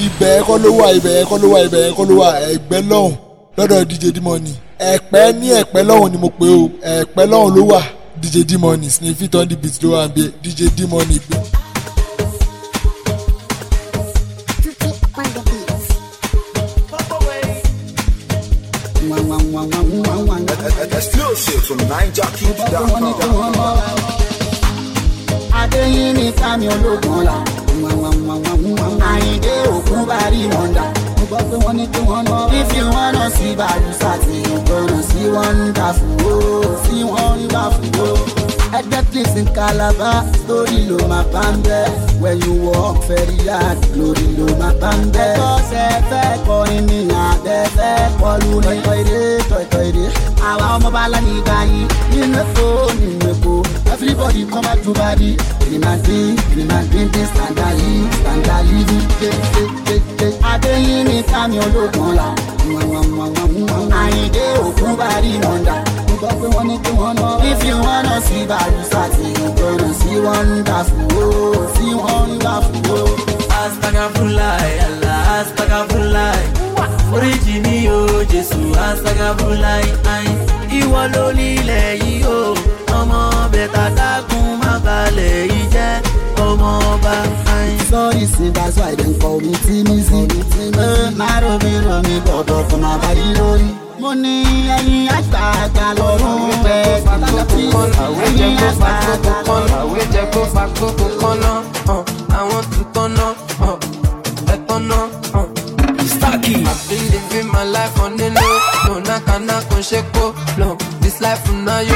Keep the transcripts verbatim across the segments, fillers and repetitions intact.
ibẹ̀ ẹ̀kọ́ ló wà ibẹ̀ ẹ̀kọ́ ló wà ibẹ̀ ẹ̀kọ́ ló wà ẹ̀gbẹ́ lọ́hùn lọ́dọ̀ D J D-Money ẹ̀pẹ́ ní ẹ̀pẹ́ lọ́hùn ni mo pè o ẹ̀pẹ́ lọ́hùn ló wà D J D-Money Sniffy on the beat ló wà bí D J D-Money gbé. Exclusive from Niger King dot com. Adéyìn ní Fámi ológun ọ̀la. Àyìndé òkun bá rí wọ́ndà. Mo gbọ́ pé wọ́n ní kí wọ́n lọ. If you wanna see Bàrúsà tí ìgbọràn sí wonderful o, sí wọ́n rí wá fún o. Ẹgbẹ́ place in Calabar, story ló máa bá ń bẹ́. When you walk very hard, lórí ló máa bá ń bẹ́. Ẹ̀kọ́ ṣe fẹ́ kọrin ní àbẹ́ fẹ́ kọlu ní tọ̀tọ̀ èdè tọ̀tọ̀ èdè. Àwa ọmọ bá lá ní ìgbà yìí, nínú Èkó nínú Èkó. Everybody come back to body. Kìrìmàdín kìrìmàdín dín standali standali ní kékékéké. Adéyìn ní Fámi ológun ọ̀la. Àyìndé òkun bá rí wọ́ndà. Mo gbọ́ pé wọ́n ní kí wọ́n lọ. If you wanna see Bàrúsà tí ìgbọràn sí wonderful o, sí wọ́n rí wá fún o. Astagfirullah, Allah, astagfirullah. Oríjì mi o, Jésù, astagfirullah. Ìwọ ló nílẹ̀ yìí o, ọmọ bẹ̀tà dákun má balẹ̀ yìí jẹ́ ọmọ ọba. Sorry, see, that's why they call me Timothy. Maro mi ro mi bọ̀dọ̀ fún ma bá yí lórí. Mo ní ẹyin àgbààgbà lọ́rùn rẹ̀. Ẹyin àgbààgbà lọ́rùn rẹ̀. Àwẹ̀ jẹ́ kó fa kókó kọ́nà, àwọn tuntun náà, ẹ̀tọ́ náà. Starkey. I've been living my life on the low. No, naka naka sheko. No, this life now yo.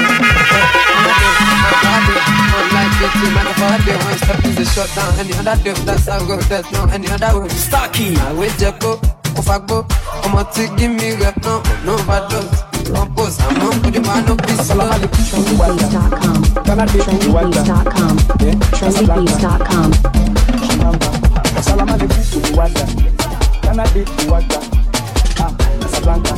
Like it, man, if I did one step is a shut down. Any other day, that's how go. There's no any other way. Starkey. I wait, Jacko. If I go, I'm going to give me rep. No, no, bad dogs. Compose, I'm on for the man of peace. trendy beats dot com. trendy beats dot com. trendy beats dot com. Salam alaikum to Rwanda. Canada to Rwanda. Ah, Casablanca.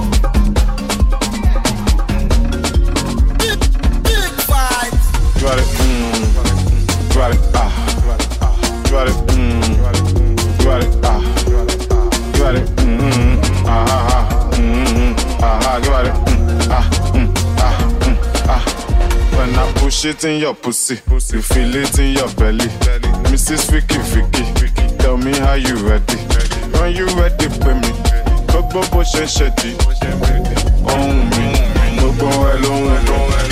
You got it, mm, you got it, ah, you got it, mm, you got it, ah, you got it, mm, ah, ah, mm, ah, you got it, mm, ah, mm, ah, mm, ah. When I push it in your pussy, you feel it in your belly. Missus Vicky Vicky, tell me how you ready. When you ready, pay me. Gbogbo bó ṣe ṣe di, ohun mi, gbogbo ẹ lóhun ẹ lóhun ẹ lóhun.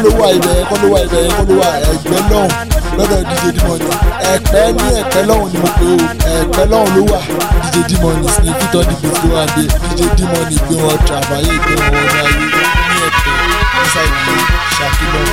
ló wà ibẹ̀ yẹn kọ́ ló wà ibẹ̀ yẹn kọ́ ló wà ẹgbẹ́ lọ́hùn lọ́dọ̀ D J D-Money ẹ̀pẹ́ ní ẹ̀pẹ́ lọ́hùn ni mo pè ó ẹ̀pẹ́ lọ́hùn ló wà D J D-Money ní fífitọ́ ní bíi tó wà dé D J D-Money gbé wọn tàbáyé gbé wọn wọnú ayé ní ẹ̀pẹ́ ṣáìpé ṣàkílọ́.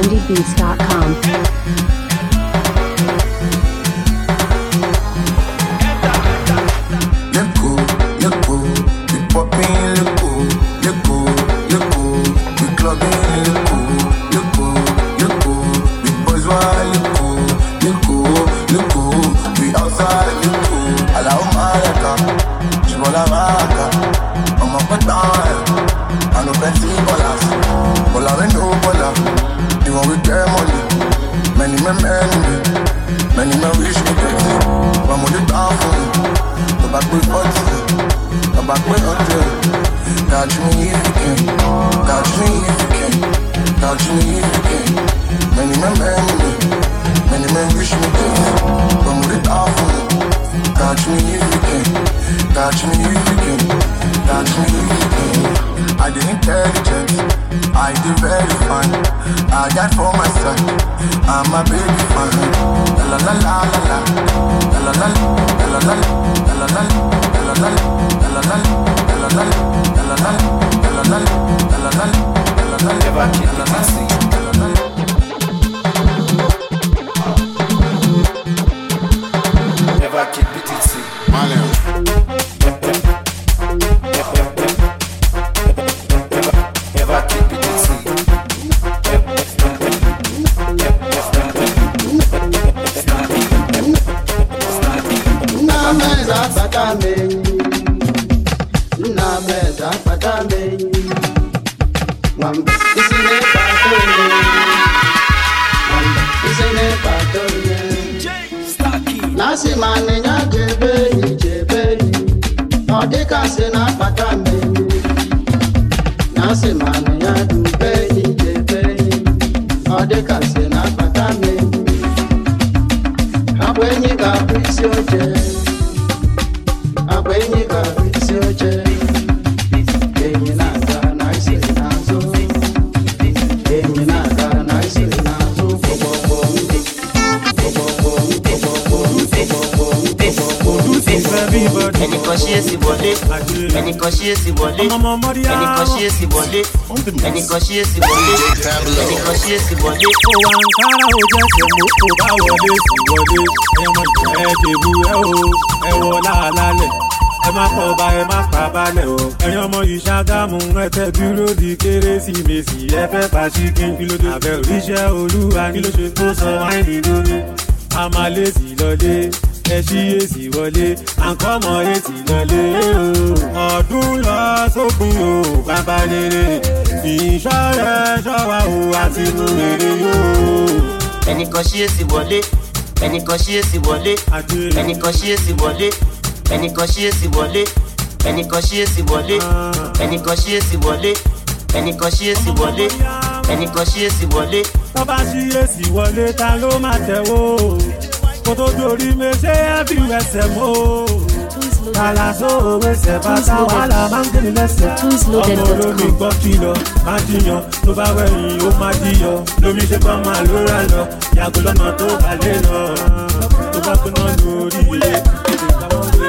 trendy beats dot com. ẹnìkan ṣíyèsí wọlé ẹnìkan ṣíyèsí wọlé ẹnìkan ṣíyèsí wọlé ẹnìkan ṣíyèsí wọlé ẹnìkan ṣíyèsí wọlé ẹnìkan ṣíyèsí wọlé ẹnìkan ṣíyèsí wọlé ẹnìkan ṣíyèsí wọlé. tó bá ṣíyèsí wọlé ta ló máa tẹ̀wọ́ kó tó dorí méṣe ẹbí ẹsẹ̀ mọ́ kàlàsó òwe ṣẹ̀bàtà wàhálà máa ń gbé ní lẹ́sẹ̀ ọmọ olómi gbọ́ kìlọ̀ máa jiyàn tó bá wẹ̀yìn ó máa jiyọ̀ lómi ṣe bá máa lóra lọ yàgò lọ́nà tó balẹ̀ lọ tó bá gbóná lórí ilé èdè ìgbàwọ́ lé.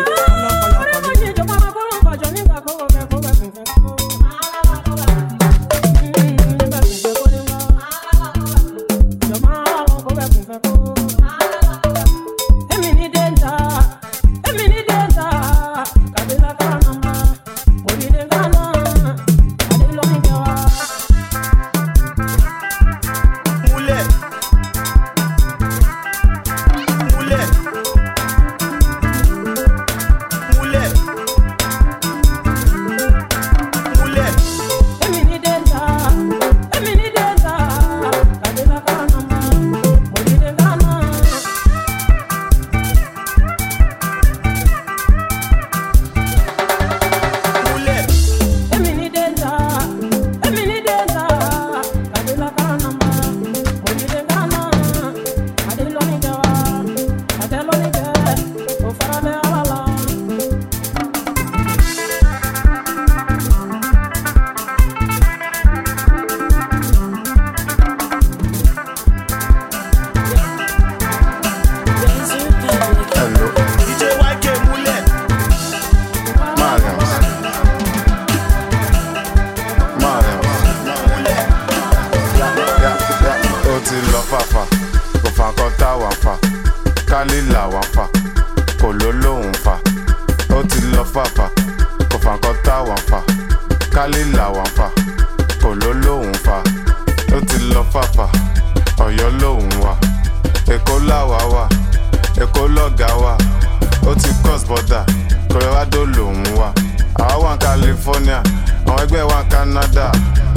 kálí làwọn fà kò ló lóhùn fà ó ti lọ fàfà kò fà nǹkan táwọn fà kálí làwọn fà kò ló lóhùn fà ó ti lọ fàfà ọ̀yọ́ lóhùn wà èkó làwà wà èkó lọ́gà wà ó ti cross border colorado lòun wà àwa wà ní california àwọn ẹgbẹ́ wà ní canada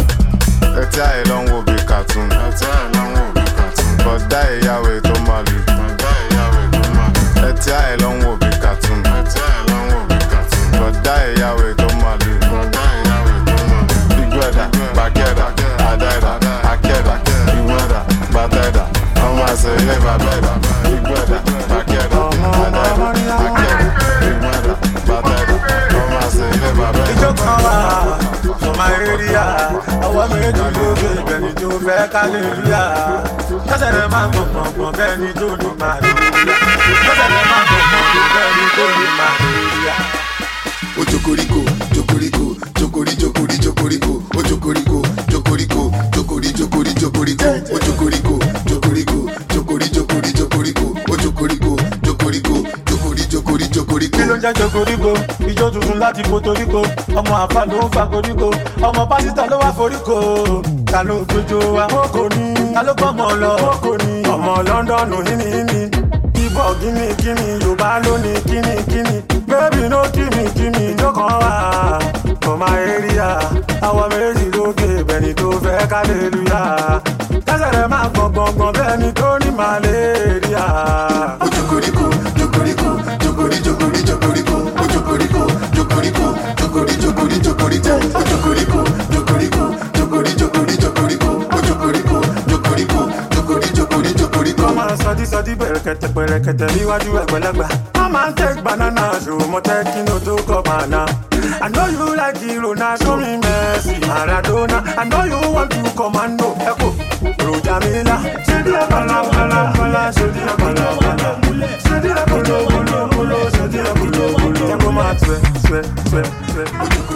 ẹtí àyè ló ń wo bí cartoon ẹtí àyè ló ń wo bí cartoon bọ̀dá ìyàwó tó máa lù bọ̀dá ìyàwó tó máa lù ẹtí àyè ló ń wo bí cartoon ẹtí àyè ló ń wo bí cartoon bọ̀dá ìyàwó tó máa lù bọ̀dá ìyàwó tó máa lù ìgbẹ́dà bàkẹ́dà àdáìdà àkẹ́dà ìwẹ́dà bàtẹ́dà ọmọ àṣẹ ilé bàbẹ́dà ìgbẹ́dà bàkẹ́dà àdáìdà àkẹ́dà ìwẹ́dà bàtẹ́dà ọmọ àṣẹ ilé bàbẹ́dà. ìjókòó wa ọmọ èrìà ọwọ́ méjì lókè bẹ́ẹ̀ni tó fẹ́ kálẹ̀lúyà kẹsẹ̀ rẹ̀ máa ń gbọ̀ngbọ̀ngbọ̀n bẹ́ẹ̀ni tó ní máa lè ríà kẹsẹ̀ rẹ̀ máa ń gbọ̀ngbọ̀ngbọ̀n bẹ́ẹ̀ni tó ní máa lè ríà. Ojokoriko, jokoriko, jokori, jokori, jokoriko, ojokoriko, jokoriko, jokori, jokori, jokoriko, ojokoriko, jokoriko, jokori, jokori, jokoriko, ojokoriko, jokoriko, jokori, jokori, jokoriko. Kí ló ń jẹ́ jokoriko? Ijó tuntun láti Puerto Rico, ọmọ àfa ló ń fa koríko, ọmọ pásítọ̀ ló wá foríko. Ta ló gbójó wa? Kókò ní. Ta ló gbọ́ ọmọ lọ? Kókò ní. Ọmọ Lọ́ndọ̀nù hínihíni. Ibọ̀ gíní gíní, Yorùbá lónìí kíní kíní. Baby no gimme gimme no kan wá for my area àwọn méjì lókè bẹ́ẹ̀ni tó fẹ́ kálẹ̀lúyà kẹsẹ̀ rẹ̀ máa gbọ̀ngbọ̀ngbọ̀n bẹ́ẹ̀ni tó ní màlẹ́ríà. Ojokoriko, jokoriko, jokori, jokori, jokoriko, ojokoriko, jokoriko, jokori, jokori, jokoriko, ojokoriko, jokoriko, jokori, jokori, jokoriko, ojokoriko, jokoriko, jokori, jokori, jokoriko. Wọ́n máa sọdí sọdí bẹ̀rẹ̀kẹ̀tẹ̀ pẹ̀rẹ̀kẹ̀tẹ̀ níwájú ẹ̀gbẹ́lẹ́gbà. Wọ́n máa ń take banana show mo take kí no tó kọ́ bàná. I know you like the Ronaldo, show me Messi, Maradona. I know you want to commando. Echo, Rojamila. Ṣé díẹ̀ bala bala bala, ṣé díẹ̀ bala bala. Ṣé díẹ̀ bolo bolo bolo, ṣé díẹ̀ bolo bolo. Ẹ kó máa tuẹ̀ tuẹ̀ tuẹ̀ tuẹ̀.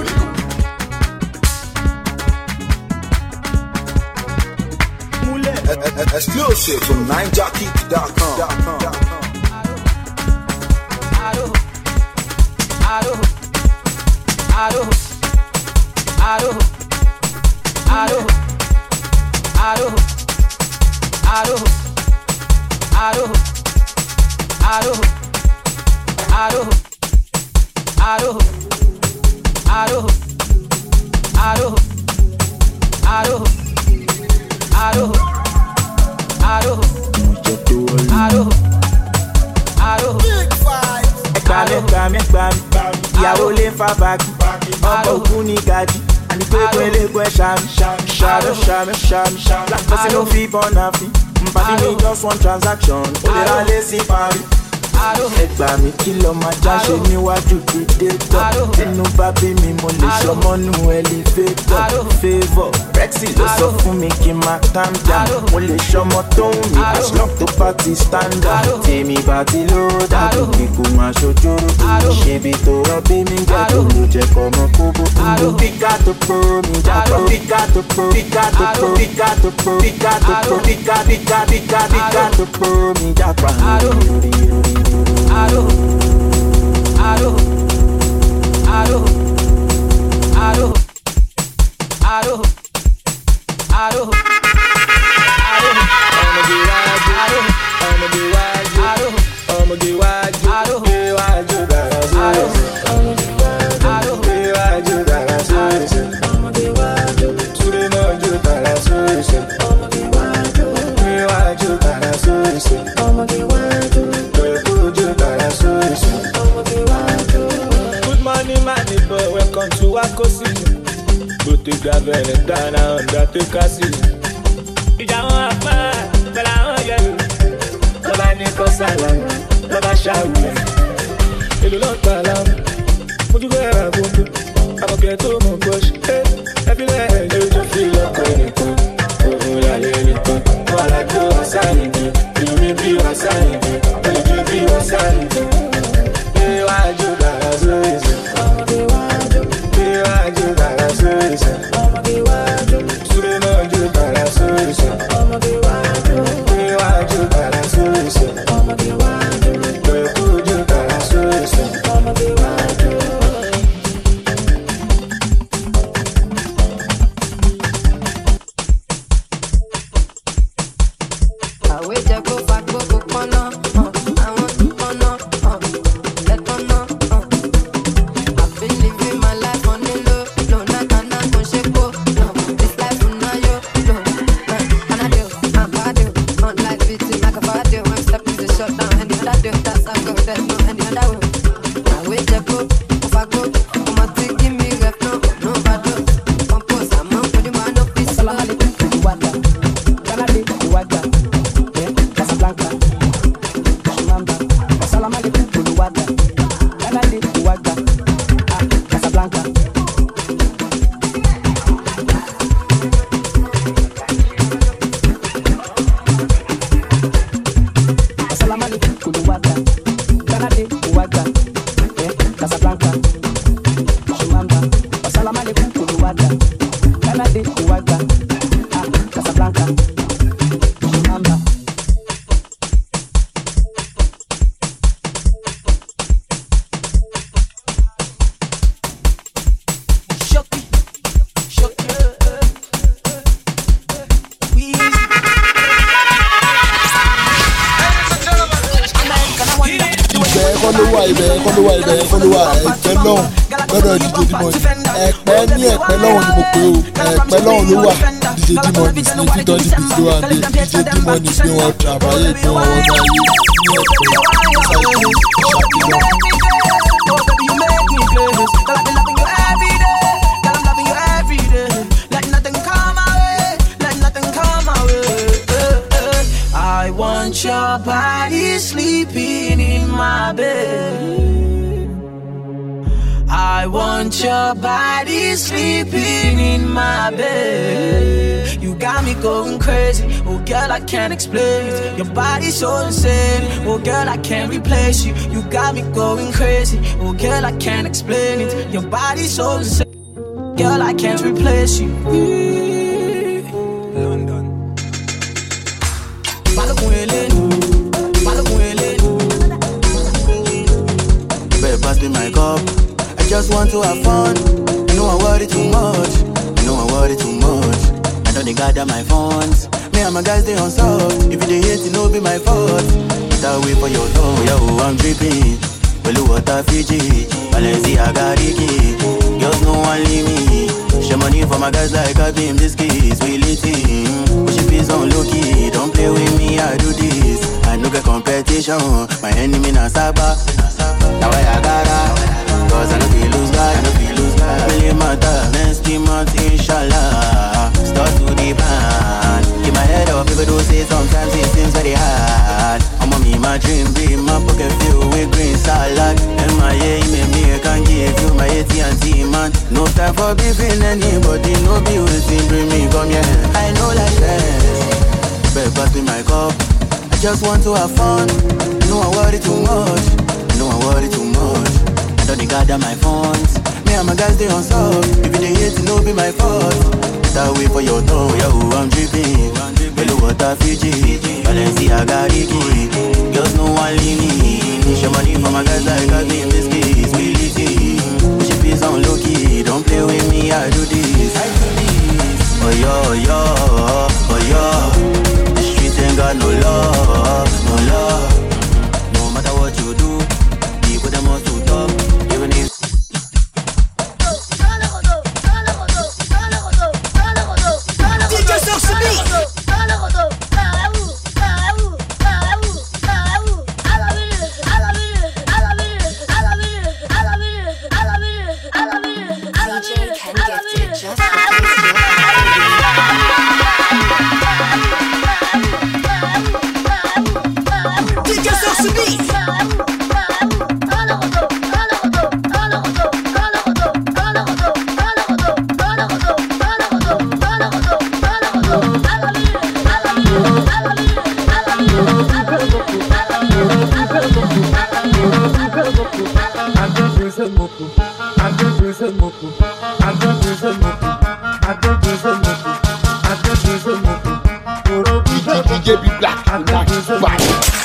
Exclusive from nine jockey dot com. Aro, aro, aro, aro, aro, aro, aro, aro, aro, aro, aro, aro, aro, aro, aro, aro, aro, aro. Ẹgbà mi gbà mi gbà mi, ìyàwó lè fa bàgì, ọkọ̀ òkú ní gàdí, àní pé pé lẹ́gbẹ̀ẹ́ ṣàmì, ṣàmì ṣàmì ṣàmì, black person no fit born àfi, mpàdé mi just one transaction, ó lè ra lé sí parí. Ẹgbà mi kí lọ máa jáṣe níwájú predator, inú bá bí mi mo lè ṣọmọ́nú elevator, favour, Rexy ló sọ fún mi kí n máa calm down, mo lè ṣọmọ tó ń mi as long tó bá ti stand up, tèmi bá ti ló dàbí kíkú máa ṣojúrú, ṣebi tó rán bí mi gbẹ́dọ̀ ló jẹ́ kọ́mọ kóbó, píkà tó pọ̀ mi jápọ̀, píkà tó pọ̀, píkà tó pọ̀, píkà tó pọ̀, píkà tó pọ̀, píkà píkà píkà píkà tó pọ̀ mi jápọ̀. Aro, aro, aro, aro, aro, aro, aro. Ọmọ gé wájú, aro. Ọmọ gé wájú, aro. Ọmọ gé wájú, aro. Gé wájú dára sórí. Ọmọ gé wájú, aro. Gé wájú dára sórí. Ọmọ gé wájú, túlé náà jó dára sórí. Ọmọ gé wájú, gé wájú dára sórí. Ọmọ gé wájú. Good morning, my neighbor. Welcome to Wako City. Go to Gravel and Ghana Undertaker City. Ìjà wọn apá, bẹ̀rẹ̀ àwọn yẹ̀rù. Lọ́ba ní kọ́ sálàmù, lọ́ba ṣàwùyẹ̀. Èlò ló ń ta láàmú. Mo tún fẹ́ ra gbogbo. Àbọ̀kẹ́ tó mọ̀ bọ́ṣì. Ẹ fi lẹ́yìn lójú fi lọ́kọ̀ nìkan. Òun láyé nìkan. Wọ́n alájọ ọ̀sáyìn mi. Ìlú mi bí ọ̀sáyìn mi. Olùjú bí ọ̀sáyìn mi. Iwájú dára sórí sí. Iwájú dára sórí sí. Súlé náà jó dára sórí sí. Iwájú dára sórí sí. wà ibẹ̀ yẹn kọ́ ló wà ibẹ̀ yẹn kọ́ ló wà ẹ̀pẹ́ lọ́hùn lọ́dọ̀ D J D-Money ẹ̀pẹ́ ní ẹ̀pẹ́ lọ́hùn ni mo pè o ẹ̀pẹ́ lọ́hùn ló wà D J D-Money ní fídọ́ ní bìtì ló wà bí D J D-Money gbé wọn tàbáyé gbé wọn wọnú ayé ní I want your body sleeping in my bed. I want your body sleeping in my bed. You got me going crazy, oh girl, I can't explain it. Your body's so insane, oh girl, I can't replace you. You got me going crazy, oh girl, I can't explain it. Your body's so insane, girl, I can't replace you. London. Babe, pass me my cup. I just want to have fun. I know I worry too much. I know I worry too much. I know they gather my funds. Me and my guys they on soft. If you they hate, it no be my fault. But I wait for your door. Yo, I'm dripping. Blue water Fiji, Balenciaga Ricky. Girls no one leave me. Share money for my guys like I beam this kiss. We lit in. Push your face on low key. Don't play with me, I do this. I no get competition. My enemy na Saba. Now I gotta. Cause I no feel lose God, I no feel lose God. Really matter. Next month, inshallah. Start to the band. Keep my head up, people do say sometimes it seems very hard. I'm on me, my dream, be my pocket filled with green salad. And my yeah, me, me, I can give you my A T and T, man. No time for beefing anybody, no be waiting, bring me, come here. I know like this. Babe, pass me my cup. I just want to have fun. No, I worry too much. No, I worry too much. I don't gather my funds. Me and my guys, they on soft. If they hate, it no be my fault. That way for your door, yo, I'm dripping. Blue water Fiji, Balenciaga Ricky. Girls no one leave me. Share money for my guys like I beam this kiss. We lit it. Push your face on low key. Don't play with me, I do this. I do this. Oh yo, yo, oh yo. The streets ain't got no love, no love. No matter what you do, people them want to talk. Even if D J be black, black, black.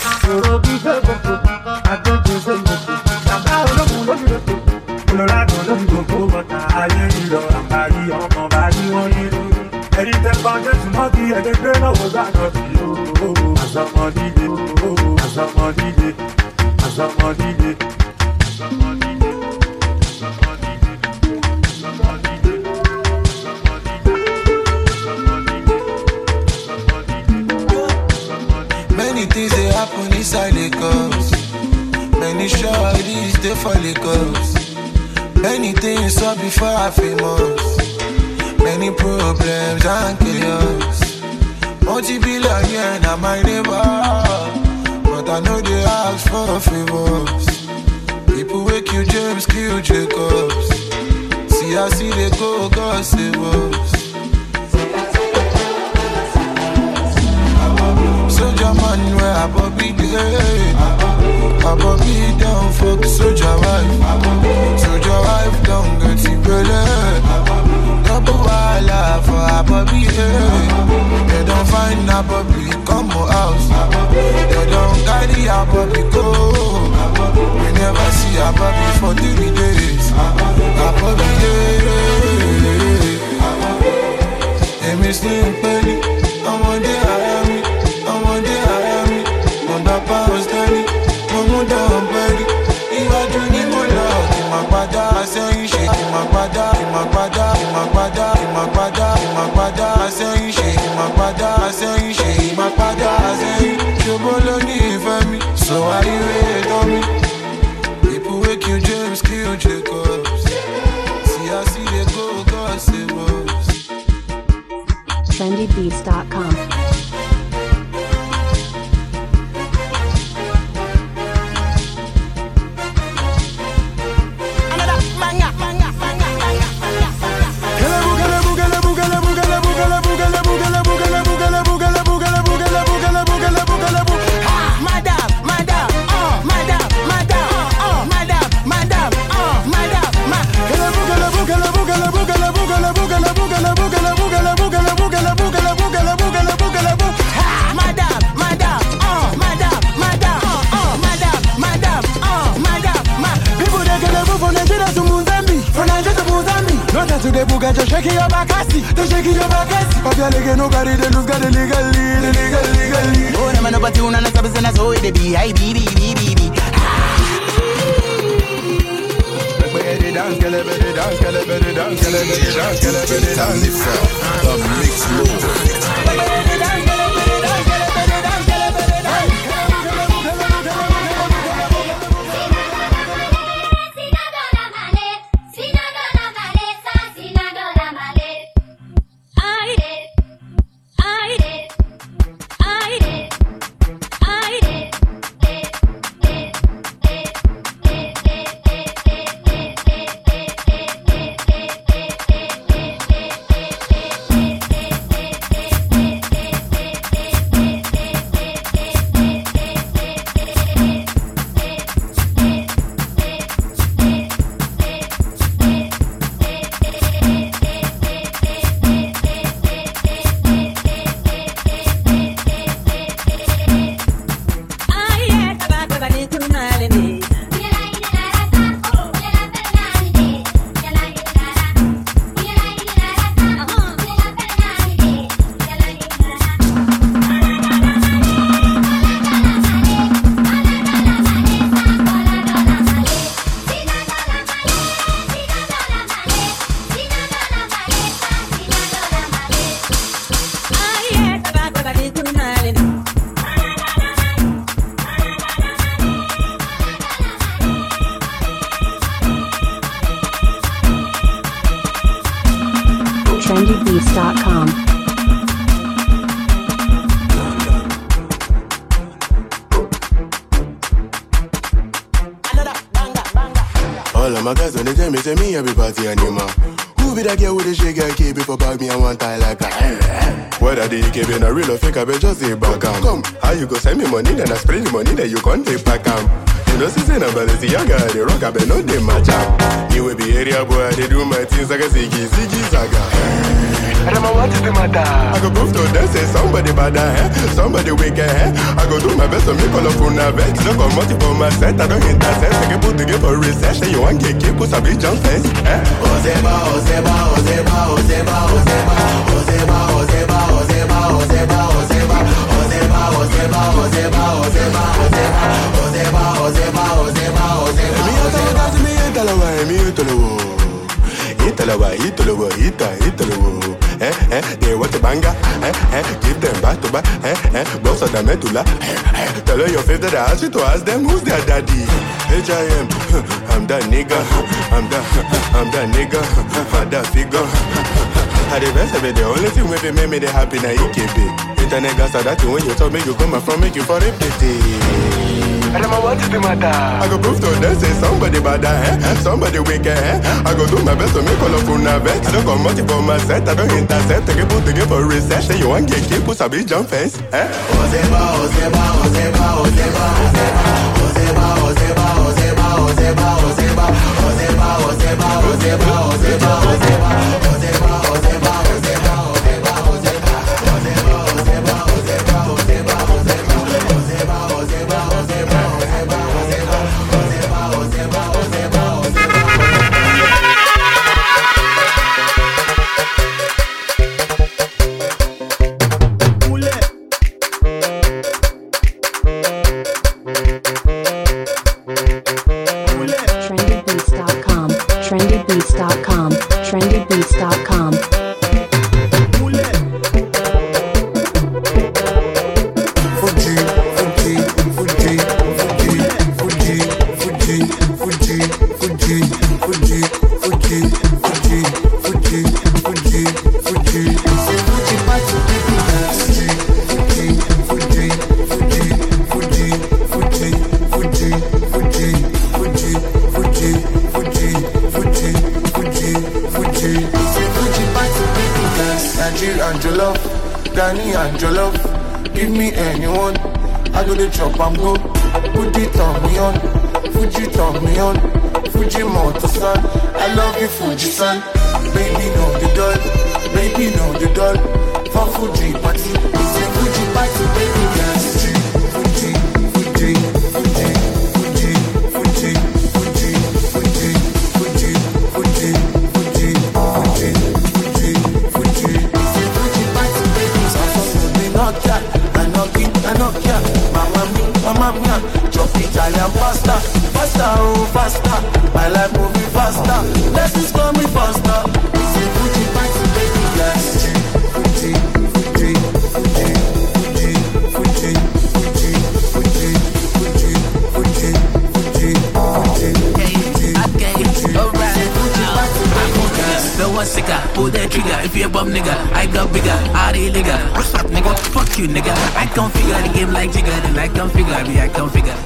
Many things they happen inside the coast. Many shorties they for the coast. Many things saw before I famous. Many problems and chaos. Multi-billion na my neighbor, but I know they ask for favors. People wake you James, kill Jacobs. See I see they go, God save us. Soldier man where I Bobby day, I Bobby down fuck soldier wife. Soldier wife don't get it belly. Double walla for a Bobby day. They don't find a Bobby come house. They don't guide the Bobby go. We never see a Bobby for three days. A Bobby day. They miss him penny. I'm on the Miami. I'm on the Miami. On the power steady. I'm on the Miami. ìmàgbádá, ìmàgbádá, ìmàgbádá, ìmàgbádá. Àsẹ́yìn ṣe ìmàgbádá, àsẹ́yìn ṣe ìmàgbádá, àsẹ́yìn. Ṣòbó ló ní ìfẹ́ mi, so why you hate on me? People wey kill James, kill Jacobs. See I see they go, God save us. trendy beats dot com. Today, Buga just shaking your back, I see. They shaking your back, I see. Papa, they nobody, they lose, got illegally, illegally, illegally. Oh, I'm not about you, and I'm not so it be. I be, be, be, be, be. Better dance, get it, better dance, get it, better dance, get it, better dance, get it, better dance. The mix low. trendy beats dot com. All of my guys when they tell me, say me everybody animal. Who be that girl with the shake and keep it for bag me and one tie like that? Whether they keep in a real or fake, I bet just say back am. Come, how you go send me money, then I spray the money, then you can't take back am. You know, since I'm about to see young guy, they rock, I bet no they match up. You will be area boy, they do my things like a ziggy, ziggy saga. I don't know what is the matter. I go prove to them, say somebody bad, eh? Somebody wicked, eh? I go do my best to make all of una vex. No come multi for my set, I don't intercept. I can put together for research, say you want get keep, put a big jump fence, eh? Ozeba, Ozeba, Ozeba, Ozeba, Ozeba, Ozeba, Ozeba, Ozeba, Ozeba, Ozeba, Ozeba, Ozeba, Ozeba, Ozeba, Ozeba, Ozeba, Ozeba, Ozeba, Ozeba. Me a tell you, me a tell you, me a tell you. Italawa, Italawa, Ita, Italawa. Eh, eh, they want a banger. Eh, eh, give them back to back. Eh, eh, boss of the medulla. Eh, eh, tell her your favorite. I ask you to ask them who's their daddy. H I M, I'm that nigga. I'm that, I'm that nigga. I'm that figure. At the best of it, the only thing with it make me happy now you keep it. Internet gas are that thing when you talk, make you come from, make you for it pity. I don't know what is the matter. I go prove to them, say somebody bad, eh? Somebody wicked, eh? I go do my best to make all of una vex. I don't come multi for my set, I don't intercept. I can put together for research. Say you want get keep, put a big jump fence, eh? Ozeba, Ozeba, Ozeba, Ozeba, Ozeba, Ozeba, Ozeba, Ozeba, Ozeba, Ozeba, Ozeba, Ozeba, Ozeba, Ozeba, Ozeba, Ozeba, Ozeba, Ozeba, Ozeba, trendy beats dot com, trendy beats dot com, trendy Fuji and Jollof, Danny and Jollof. Give me anyone, I go to chop and go. Put it on me on, Fuji turn me on. Fuji motor son, I love you Fuji son. Baby know the doll, baby know the doll. For Fuji party, it's a Fuji party, baby dance. Fuji, Fuji, Fuji, Fuji, Fuji, Fuji, Fuji, Fuji, Fuji, Fuji, Fuji, Fuji, Fuji. It's a Fuji party, baby. Something me knock ya, I knock it, I knock ya. Mama mi, mama mia, chop Italian pasta, faster oh faster. My life moving faster, blessings coming faster. It's a Fuji party, baby. Yes, Fuji, Fuji, Fuji, Fuji, Fuji, Fuji, Fuji, Fuji, Fuji, Fuji, Fuji. Alright, no one sicker, pull that trigger. If you're a bum nigga, I got bigger, I the nigga. What's up, nigga? Fuck you, nigga. I can't figure the game like Jigga, then I can't figure me, I can't figure.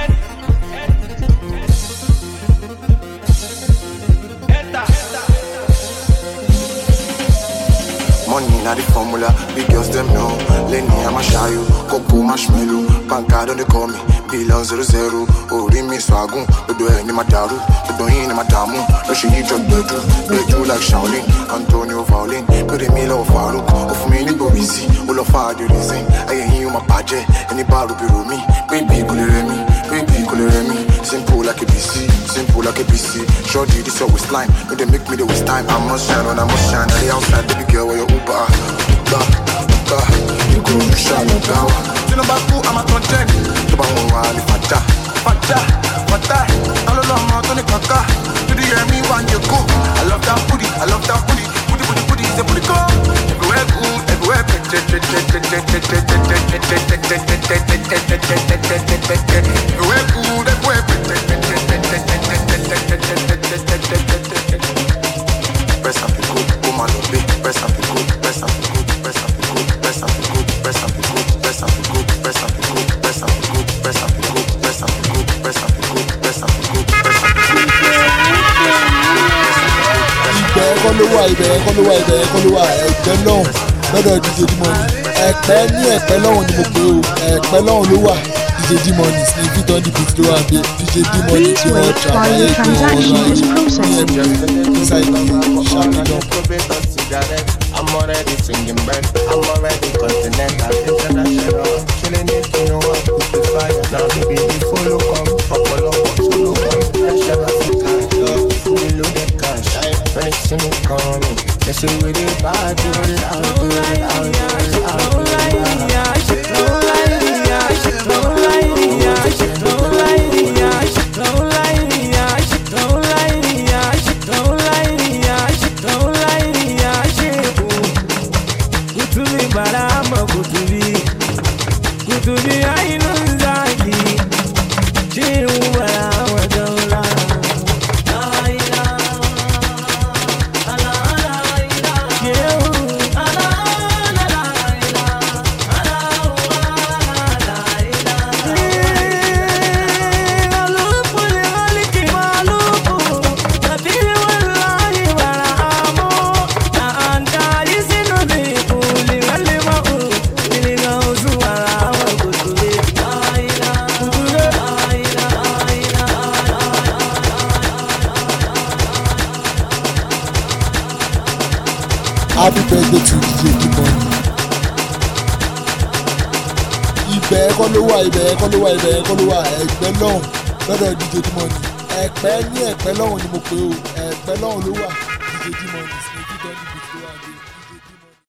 Money na the formula, big girls them know. Lenny I'ma show you, Coco marshmallow. Banka don't they call me, Billion zero zero. Oh, ring me swagun, but do any madaru, but do any madamu. No she eat your bedu, bedu like Shaolin, Antonio Violin. Put a meal of Farouk, of me ni go busy. All of our the reason, I ain't you my budget. Any bar will be with me, baby could me, baby could me. Simple like a B C, simple like a B C. Shorty this always line, but they make me the waste time. I must shine on, I must shine. I outside, baby girl, where you Uber, Uber, Uber. You go, you shine on down. You know about who I'm a content. You know about who Fata, Fata, Fata. I don't know how to kaka. You do hear me when you go. I love that booty, I love that booty. Booty, booty, booty, it's a booty go. Everywhere cool, everywhere. Everywhere cool, everywhere. Press up the good, come on, baby. Press up the good, press up the good, press up the good, press up the good, press up the good, press up the good, press up the good, press up the good, press up the good, press up the good, press up the good, press up the good, press up the good. Ibẹ̀ kọ́ ló wà, ibẹ̀ kọ́ ló wà, ibẹ̀ kọ́ ló wà, ẹ̀gbẹ́ náà lọ́dọ̀ D J D-Money. Ẹ̀pẹ́ ní ẹ̀pẹ́ lọ́hùn ni mo pè o, ẹ̀pẹ́ lọ́hùn ló wà. D J D-Money, Sniffy on the beat ló wà bí D J D-Money tí wọ́n ṣàlàyé tó wọ́n láyé ní ẹ̀pẹ́ inside the ṣàkóso. I'm already singing bird, I'm already continental, international. Killing it, you know what, it's the fire. Now baby, the follow come, follow up, follow come. Pressure Africa, fully loaded cash. When they see me coming, they say we the bad, do it, I'll do it, I'll do it, I'll do it. Happy birthday to D J D-Money. Ibẹ̀ kọ́ ló wà, ibẹ̀ kọ́ ló wà, ibẹ̀ kọ́ ló wà, ẹ̀gbẹ́ lọ́hùn lọ́dọ̀ D J D-Money. Ẹ̀pẹ́ ní ẹ̀pẹ́ lọ́hùn ni mo pè o, ẹ̀pẹ́ lọ́hùn ló wà D J D-Money. Sniffy on the beat ló wà bí.